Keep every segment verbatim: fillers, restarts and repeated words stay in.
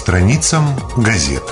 страницам газет.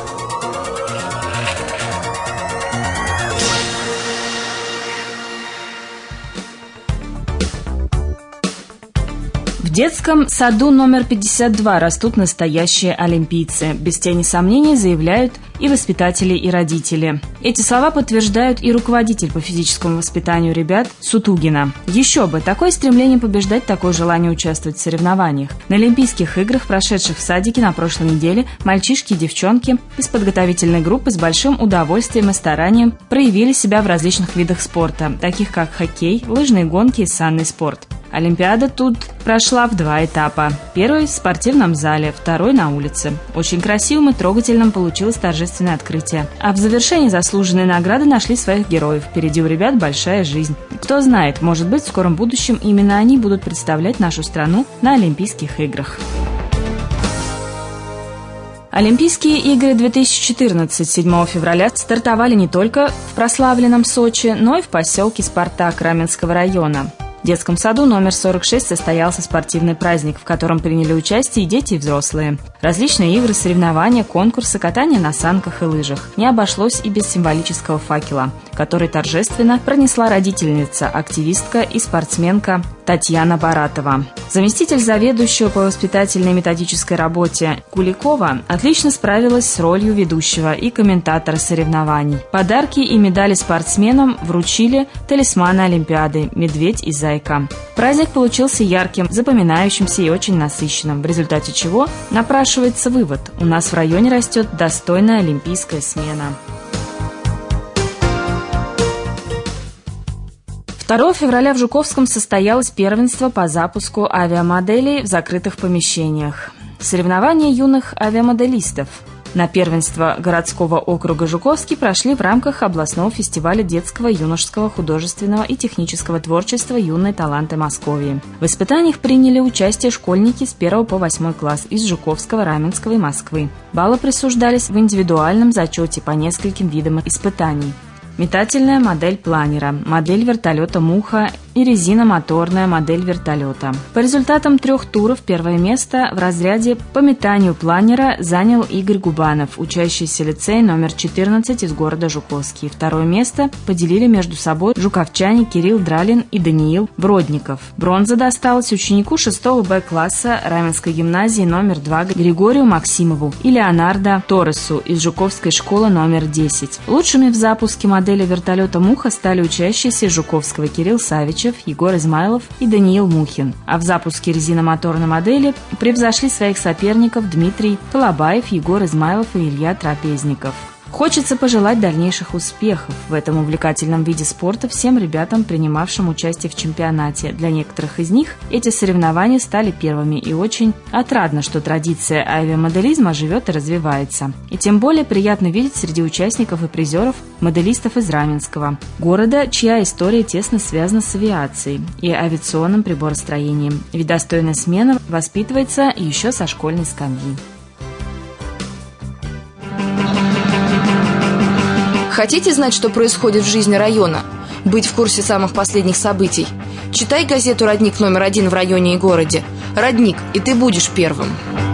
В детском саду номер пятьдесят два растут настоящие олимпийцы. Без тени сомнений заявляют и воспитатели, и родители. Эти слова подтверждают и руководитель по физическому воспитанию ребят Сутугина. Еще бы, такое стремление побеждать, такое желание участвовать в соревнованиях. На Олимпийских играх, прошедших в садике на прошлой неделе, мальчишки и девчонки из подготовительной группы с большим удовольствием и старанием проявили себя в различных видах спорта, таких как хоккей, лыжные гонки и санный спорт. Олимпиада тут прошла в два этапа. Первый в спортивном зале, второй на улице. Очень красивым и трогательным получилось торжественное открытие. А в завершении заслуженные награды нашли своих героев. Впереди у ребят большая жизнь. Кто знает, может быть, в скором будущем именно они будут представлять нашу страну на Олимпийских играх. Олимпийские игры две тысячи четырнадцать седьмого февраля стартовали не только в прославленном Сочи, но и в поселке Спартак Раменского района. В детском саду номер сорок шесть состоялся спортивный праздник, в котором приняли участие и дети, и взрослые. Различные игры, соревнования, конкурсы, катание на санках и лыжах. Не обошлось и без символического факела, который торжественно пронесла родительница, активистка и спортсменка Татьяна Баратова. Заместитель заведующего по воспитательной и методической работе Куликова отлично справилась с ролью ведущего и комментатора соревнований. Подарки и медали спортсменам вручили талисманы Олимпиады «Медведь и Зайка». Праздник получился ярким, запоминающимся и очень насыщенным, в результате чего напрашивается вывод: у нас в районе растет достойная олимпийская смена. второго февраля в Жуковском состоялось первенство по запуску авиамоделей в закрытых помещениях. Соревнования юных авиамоделистов на первенство городского округа Жуковский прошли в рамках областного фестиваля детского, юношеского, художественного и технического творчества «Юные таланты Московии». В испытаниях приняли участие школьники с первого по восьмой класс из Жуковского, Раменского и Москвы. Баллы присуждались в индивидуальном зачете по нескольким видам испытаний. Метательная модель планера, модель вертолета «Муха» и резиномоторная модель вертолета. По результатам трех туров первое место в разряде по метанию планера занял Игорь Губанов, учащийся лицея номер четырнадцать из города Жуковский. Второе место поделили между собой жуковчане Кирилл Дралин и Даниил Бродников. Бронза досталась ученику шестого Б класса Раменской гимназии номер два Григорию Максимову и Леонардо Торресу из Жуковской школы номер десять. Лучшими в запуске модели вертолета «Муха» стали учащиеся из Жуковского Кирилл Савичев, Егор Измайлов и Даниил Мухин. А в запуске резиномоторной модели превзошли своих соперников Дмитрий Колобаев, Егор Измайлов и Илья Трапезников. Хочется пожелать дальнейших успехов в этом увлекательном виде спорта всем ребятам, принимавшим участие в чемпионате. Для некоторых из них эти соревнования стали первыми, и очень отрадно, что традиция авиамоделизма живет и развивается. И тем более приятно видеть среди участников и призеров моделистов из Раменского, города, чья история тесно связана с авиацией и авиационным приборостроением. Ведь достойная смена воспитывается еще со школьной скамьи. Хотите знать, что происходит в жизни района? Быть в курсе самых последних событий? Читай газету «Родник» номер один в районе и городе. «Родник», и ты будешь первым.